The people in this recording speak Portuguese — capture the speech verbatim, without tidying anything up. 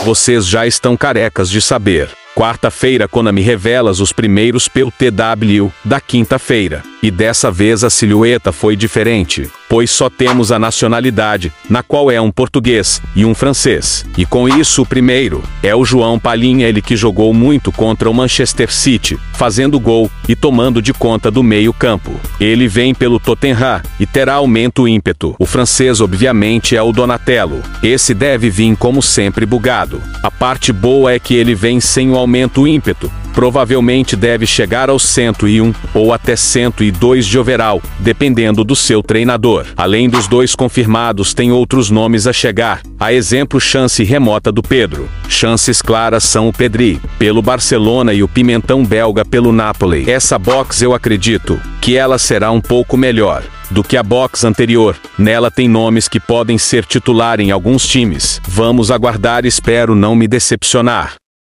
Vocês já estão carecas de saber. Quarta-feira Konami revela os primeiros P T W da quinta-feira. E dessa vez a silhueta foi diferente, pois só temos a nacionalidade, na qual é um português e um francês. E com isso o primeiro é o João Palhinha, ele que jogou muito contra o Manchester City, fazendo gol e tomando de conta do meio-campo. Ele vem pelo Tottenham e terá aumento ímpeto. O francês obviamente é o Donatello. Esse deve vir como sempre bugado. A parte boa é que ele vem sem o aumento ímpeto. Provavelmente deve chegar aos cento e um ou até cento e dois de overall, dependendo do seu treinador. Além dos dois confirmados, tem outros nomes a chegar, a exemplo chance remota do Pedro. Chances claras são o Pedri, pelo Barcelona, e o Pimentão belga pelo Napoli. Essa box eu acredito que ela será um pouco melhor do que a box anterior. Nela tem nomes que podem ser titular em alguns times. Vamos aguardar, espero não me decepcionar.